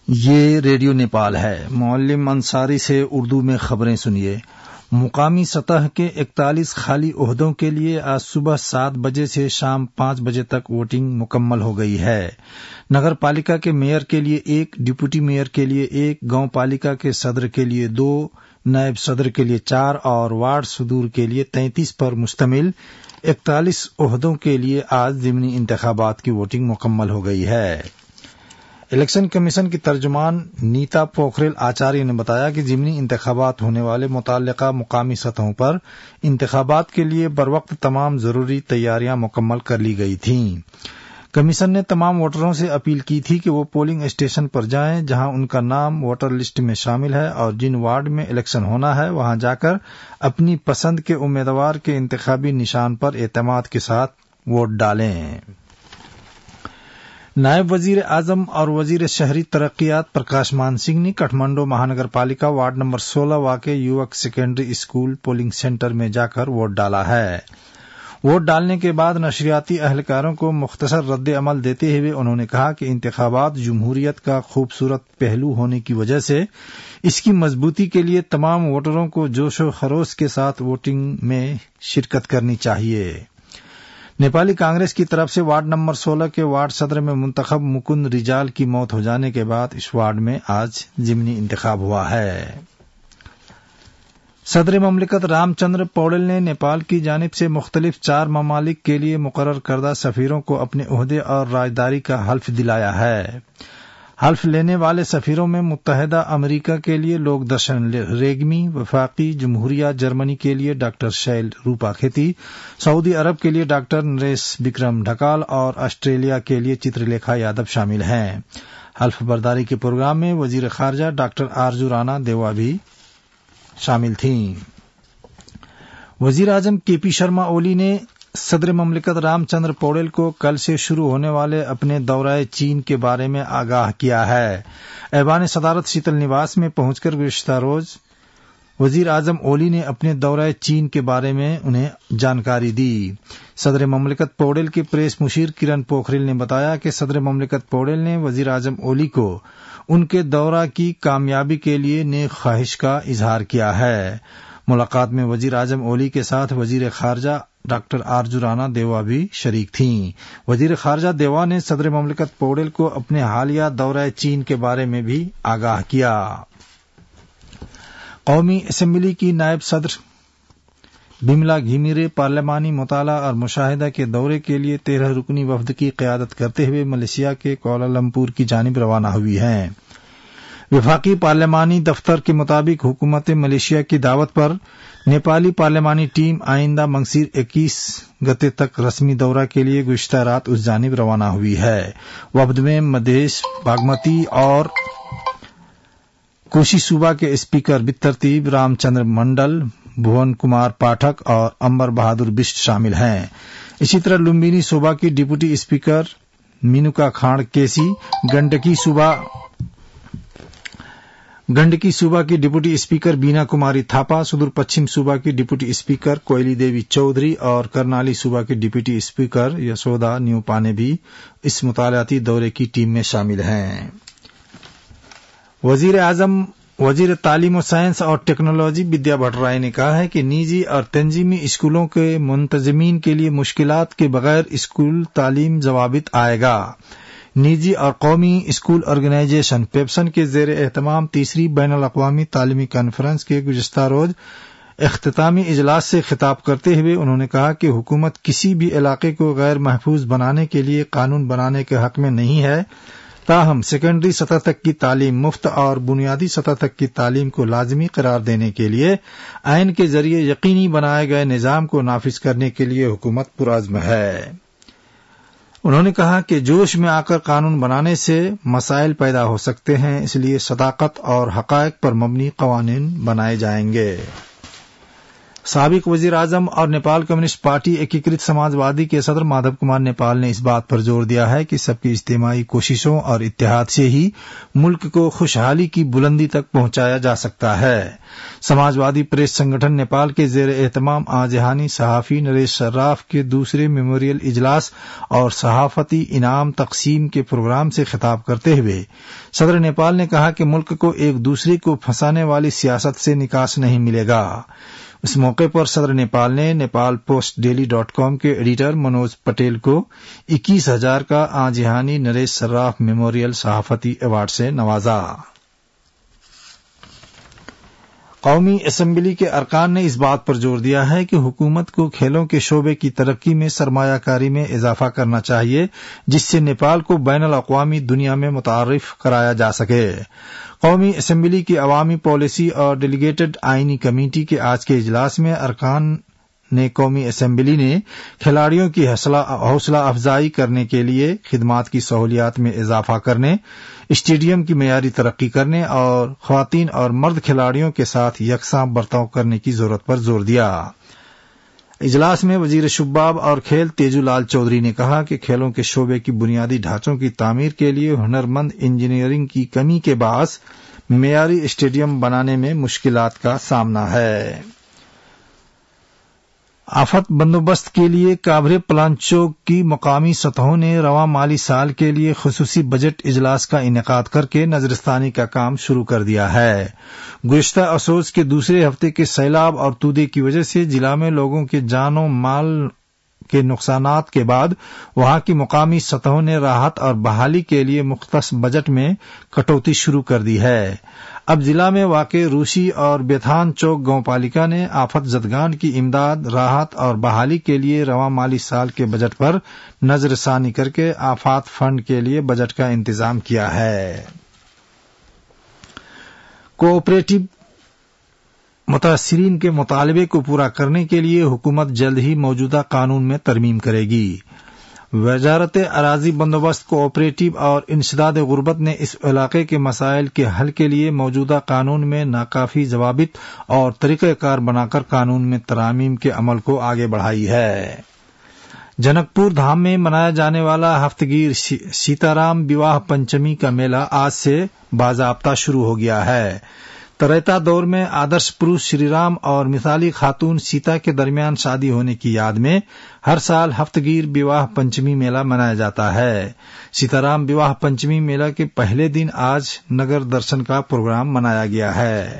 یہ ریڈیو نیپال ہے۔ معلم انصاری سے اردو میں خبریں سنیے۔ مقامی سطح کے 41 خالی عہدوں کے لیے آج صبح 7 بجے سے شام 5 بجے تک ووٹنگ مکمل ہو گئی ہے۔ نگر پالیکا کے میئر کے لیے 1، ڈپٹی میئر کے لیے 1، گاؤں پالیکا کے صدر کے لیے 2، نائب صدر کے لیے 4 اور وارڈ صدور کے لیے 33 پر مشتمل 41 عہدوں کے لیے آج ضمنی انتخابات کی ووٹنگ مکمل ہو گئی ہے۔ الیکشن کمیشن کی ترجمان نیتا پوکھریل آچاریہ نے بتایا کہ ضمنی انتخابات ہونے والے متعلقہ مقامی سطحوں پر انتخابات کے لیے بروقت تمام ضروری تیاریاں مکمل کر لی گئی تھیں۔ کمیشن نے تمام ووٹروں سے اپیل کی تھی کہ وہ پولنگ اسٹیشن پر جائیں جہاں ان کا نام ووٹر لسٹ میں شامل ہے اور جن وارڈ میں الیکشن ہونا ہے وہاں جا کر اپنی پسند کے امیدوار کے انتخابی نشان پر اعتماد کے ساتھ ووٹ ڈالیں۔ نائب وزیر اعظم اور وزیر شہری ترقیات پرکاش مان سنگھ نے کٹھمنڈو مہانگر پالیکا وارڈ نمبر 16 واقع یوک سیکنڈری اسکول پولنگ سینٹر میں جا کر ووٹ ڈالا ہے۔ ووٹ ڈالنے کے بعد نشریاتی اہلکاروں کو مختصر رد عمل دیتے ہوئے انہوں نے کہا کہ انتخابات جمہوریت کا خوبصورت پہلو ہونے کی وجہ سے اس کی مضبوطی کے لیے تمام ووٹروں کو جوش و خروش کے ساتھ ووٹنگ میں شرکت کرنی چاہیے۔ نیپالی کانگریس کی طرف سے وارڈ نمبر 16 کے وارڈ صدر میں منتخب مکند ریجال کی موت ہو جانے کے بعد اس وارڈ میں آج ضمنی انتخاب ہوا ہے۔ صدر مملکت رام چندر پوڑل نے نیپال کی جانب سے مختلف 4 ممالک کے لیے مقرر کردہ سفیروں کو اپنے عہدے اور راجداری کا حلف دلایا ہے۔ حلف لینے والے سفیروں میں متحدہ امریکہ کے لیے لوک درشن ریگمی، وفاقی جمہوریہ جرمنی کے لیے ڈاکٹر شیل روپا کھیتی، سعودی عرب کے لیے ڈاکٹر نریش بکرم ڈھکال اور آسٹریلیا کے لیے چترلیکھا یادو شامل ہیں۔ حلف برداری کے پروگرام میں وزیر خارجہ ڈاکٹر آرجو رانا دیوا بھی شامل تھیں۔ وزیر اعظم کے پی شرما اولی نے صدر مملکت رام چندر پوڑل کو کل سے شروع ہونے والے اپنے دورہ چین کے بارے میں آگاہ کیا ہے۔ ایوان صدارت شیتل نواس میں پہنچ کر گزشتہ روز وزیر اعظم اولی نے اپنے دورہ چین کے بارے میں انہیں جانکاری دی۔ صدر مملکت پوڑل کے پریس مشیر کرن پوکھریل نے بتایا کہ صدر مملکت پوڑل نے وزیر اعظم اولی کو ان کے دورہ کی کامیابی کے لیے نیک خواہش کا اظہار کیا ہے۔ ملاقات میں وزیر اعظم اولی کے ساتھ وزیر خارجہ ڈاکٹر آرجو رانا دیوا بھی شریک تھیں۔ وزیر خارجہ دیوا نے صدر مملکت پوڑل کو اپنے حالیہ دورہ چین کے بارے میں بھی آگاہ کیا۔ قومی اسمبلی کی نائب صدر بملا گھیمیرے پارلیمانی مطالعہ اور مشاہدہ کے دورے کے لیے 13 رکنی وفد کی قیادت کرتے ہوئے ملیشیا کے کوالالمپور کی جانب روانہ ہوئی ہیں۔ وفاقی پارلیمانی دفتر کے مطابق حکومت ملیشیا کی دعوت پر نیپالی پارلیمانی ٹیم آئندہ منگسیر 21 گتے تک رسمی دورہ کے لیے گزشتہ رات اس جانب روانہ ہوئی ہے۔ وفد میں مدھیش، باگمتی اور کوشی صوبہ کے اسپیکر بالترتیب رام چندر منڈل، بھون کمار پاٹھک اور امبر بہادر بشٹ شامل ہیں۔ اسی طرح لمبینی صوبہ کی ڈپٹی اسپیکر مینوکا کھانڈ کیسی، گنڈکی صوبہ کی ڈپٹی اسپیکر بینا کماری تھاپا، سدور پچھم صوبہ کی ڈپٹی اسپیکر کوئلی دیوی چودھری اور کرنالی صوبہ کی ڈپٹی اسپیکر یسودا نیوپانے بھی اس مطالعاتی دورے کی ٹیم میں شامل ہیں۔ وزیر اعظم وزیر تعلیم و سائنس اور ٹیکنالوجی ودیا بھٹ رائے نے کہا ہے کہ نجی اور تنظیمی اسکولوں کے منتظمین کے لیے مشکلات کے بغیر اسکول تعلیم ضوابط آئے گا۔ نجی اور قومی اسکول آرگنائزیشن پیپسن کے زیر اہتمام تیسری بین الاقوامی تعلیمی کانفرنس کے گزشتہ روز اختتامی اجلاس سے خطاب کرتے ہوئے انہوں نے کہا کہ حکومت کسی بھی علاقے کو غیر محفوظ بنانے کے لیے قانون بنانے کے حق میں نہیں ہے، تاہم سیکنڈری سطح تک کی تعلیم مفت اور بنیادی سطح تک کی تعلیم کو لازمی قرار دینے کے لیے آئین کے ذریعے یقینی بنائے گئے نظام کو نافذ کرنے کے لیے حکومت پرعزم ہے۔ انہوں نے کہا کہ جوش میں آ کر قانون بنانے سے مسائل پیدا ہو سکتے ہیں، اس لیے صداقت اور حقائق پر مبنی قوانین بنائے جائیں گے۔ سابق وزیر اعظم اور نیپال کمیونسٹ پارٹی ایکیکرت سماجوادی کے صدر مادھو کمار نیپال نے اس بات پر زور دیا ہے کہ سب کی اجتماعی کوششوں اور اتحاد سے ہی ملک کو خوشحالی کی بلندی تک پہنچایا جا سکتا ہے. سماجوادی پریس سنگٹھن نیپال کے زیر اہتمام آج جہانی صحافی نریش صراف کے دوسرے میموریل اجلاس اور صحافتی انعام تقسیم کے پروگرام سے خطاب کرتے ہوئے صدر نیپال نے کہا کہ ملک کو ایک دوسرے کو پھنسانے والی سیاست سے نکاس نہیں ملے گا. اس موقع پر صدر نیپال نے نیپال پوسٹ ڈیلی .com کے ایڈیٹر منوج پٹیل کو 21,000 کا آج جہانی نریش صراف میموریل صحافتی ایوارڈ سے نوازا. قومی اسمبلی کے ارکان نے اس بات پر زور دیا ہے کہ حکومت کو کھیلوں کے شعبے کی ترقی میں سرمایہ کاری میں اضافہ کرنا چاہیے جس سے نیپال کو بین الاقوامی دنیا میں متعارف کرایا جا سکے. قومی اسمبلی کی عوامی پالیسی اور ڈیلیگیٹڈ آئینی کمیٹی کے آج کے اجلاس میں ارکان نے قومی اسمبلی نے کھلاڑیوں کی حوصلہ افزائی کرنے کے لیے خدمات کی سہولیات میں اضافہ کرنے، اسٹیڈیم کی معیاری ترقی کرنے اور خواتین اور مرد کھلاڑیوں کے ساتھ یکساں برتاؤ کرنے کی ضرورت پر زور دیا. اجلاس میں وزیر شباب اور کھیل تیجو لال چودھری نے کہا کہ کھیلوں کے شعبے کی بنیادی ڈھانچوں کی تعمیر کے لیے ہنرمند انجینئرنگ کی کمی کے باعث معیاری اسٹیڈیم بنانے میں مشکلات کا سامنا ہے. آفت بندوبست کے لیے کابرے پلانچوک کی مقامی سطحوں نے رواں مالی سال کے لیے خصوصی بجٹ اجلاس کا انعقاد کر کے نظرثانی کا کام شروع کر دیا ہے. گزشتہ اسوس کے دوسرے ہفتے کے سیلاب اور تودے کی وجہ سے ضلع میں لوگوں کے جان و مال کے نقصانات کے بعد وہاں کی مقامی سطحوں نے راحت اور بحالی کے لیے مختص بجٹ میں کٹوتی شروع کر دی ہے. اب ضلع میں واقع روسی اور بیتھان چوک گاؤں پالیکا نے آفت زدگان کی امداد، راحت اور بحالی کے لیے رواں مالی سال کے بجٹ پر نظر ثانی کر کے آفات فنڈ کے لیے بجٹ کا انتظام کیا ہے. کوآپریٹو متاثرین کے مطالبے کو پورا کرنے کے لیے حکومت جلد ہی موجودہ قانون میں ترمیم کرے گی. وزارت اراضی بندوبست، کوآپریٹو اور انسداد غربت نے اس علاقے کے مسائل کے حل کے لیے موجودہ قانون میں ناکافی ضوابط اور طریقہ کار بنا کر قانون میں ترامیم کے عمل کو آگے بڑھائی ہے. جنک پور دھام میں منایا جانے والا ہفتگیر سیتارام بیواہ پنچمی کا میلہ آج سے باضابطہ شروع ہو گیا ہے. تریتا دور میں آدرش پروش شری رام اور مثالی خاتون سیتا کے درمیان شادی ہونے کی یاد میں ہر سال ہفتگیر بیواہ پنچمی میلہ منایا جاتا ہے. سیتارام بیواہ پنچمی میلہ کے پہلے دن آج نگر درشن کا پروگرام منایا گیا ہے.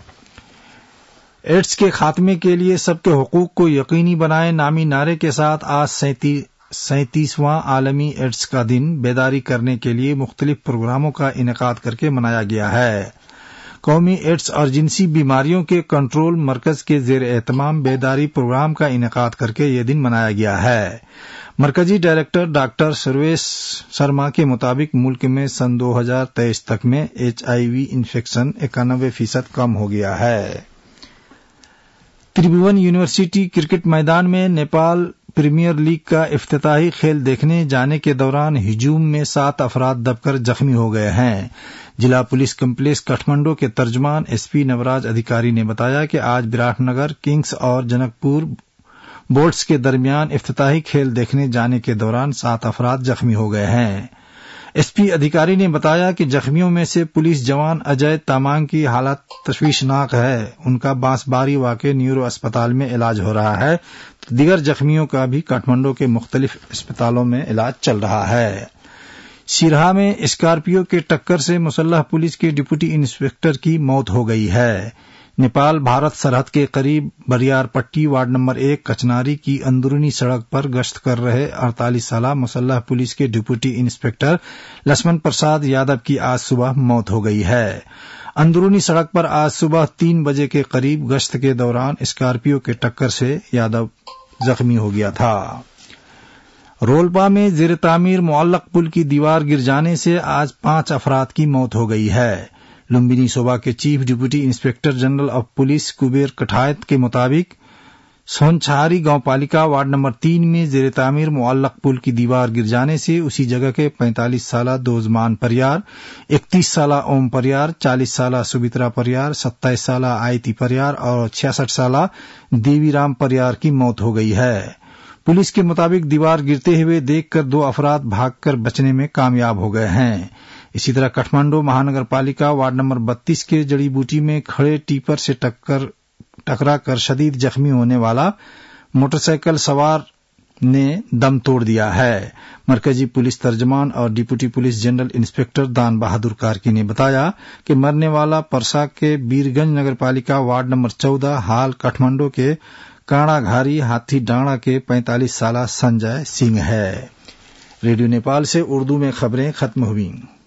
ایڈز کے خاتمے کے لیے سب کے حقوق کو یقینی بنائے نامی نعرے کے ساتھ آج 37واں عالمی ایڈز کا دن بیداری کرنے کے لیے مختلف پروگراموں کا انعقاد کر کے منایا گیا ہے. قومی ایڈز اور جنسی بیماریوں کے کنٹرول مرکز کے زیر اہتمام بیداری پروگرام کا انعقاد کر کے یہ دن منایا گیا ہے. مرکزی ڈائریکٹر ڈاکٹر سرویش شرما کے مطابق ملک میں سن 2023 تک میں HIV انفیکشن 91% کم ہو گیا ہے. تریبھون یونیورسٹی کرکٹ میدان میں نیپال پریمیئر لیگ کا افتتاحی کھیل دیکھنے جانے کے دوران ہجوم میں 7 افراد دب کر زخمی ہو گئے ہیں. ضلع پولیس کمپلیکس کٹھمنڈو کے ترجمان SP نوراج ادھیکاری نے بتایا کہ آج براٹ نگر کنگز اور جنک پور بولٹس کے درمیان افتتاحی کھیل دیکھنے جانے کے دوران 7 افراد زخمی ہو گئے ہیں. SP ادھیکاری نے بتایا کہ زخمیوں میں سے پولیس جوان اجے تامانگ کی حالت تشویشناک ہے. ان کا بانسباری واقع نیورو اسپتال میں علاج ہو رہا ہے. دیگر زخمیوں کا بھی کاٹھمنڈو کے مختلف اسپتالوں میں علاج چل رہا ہے. سیرہا میں اسکارپیو کے ٹکر سے مسلح پولیس کے ڈپٹی انسپکٹر کی موت ہو گئی ہے. نیپال بھارت سرحد کے قریب بریار پٹی وارڈ نمبر 1 کچناری کی اندرونی سڑک پر گشت کر رہے 48 سالہ مسلح پولیس کے ڈپٹی انسپکٹر لکشمن پرساد یادو کی آج صبح موت ہو گئی ہے. اندرونی سڑک پر آج صبح 3 بجے کے قریب گشت کے دوران اسکارپیو کے ٹکر سے یادو زخمی ہو گیا تھا. رولپا میں زیر تعمیر معلق پل کی دیوار گر جانے سے آج 5 افراد کی موت ہو گئی ہے. لمبنی صوبہ کے chief deputy inspector general of police Kabir Kathayat کے مطابق सोनछहारी गांव पालिका वार्ड नंबर 3 में जेर तामीर मुअल्लक पुल की दीवार गिर जाने से उसी जगह के 45 साला दोजमान परियार, 31 साला ओम परियार, 40 साला सुबित्रा परियार, 27 साला आयती परियार और 66 साला देवीराम परियार की मौत हो गई है। पुलिस के मुताबिक दीवार गिरते हुए देखकर 2 अफराद भागकर बचने में कामयाब हो गए हैं। इसी तरह काठमांडू महानगर पालिका वार्ड नंबर 32 के जड़ी बूटी में खड़े टीपर से टकरा कर शदीद जख्मी होने वाला मोटरसाइकिल सवार ने दम तोड़ दिया है। मरकजी पुलिस तर्जमान और डिप्टी पुलिस जनरल इंस्पेक्टर दान बहादुर कार्की ने बताया कि मरने वाला परसा के बीरगंज नगर पालिका वार्ड नंबर 14 हाल काठमांडू के काणाघारी हाथी डांडा के 45 साला संजय सिंह है। रेडियो नेपाल से उर्दू में खबरें खत्म हुई।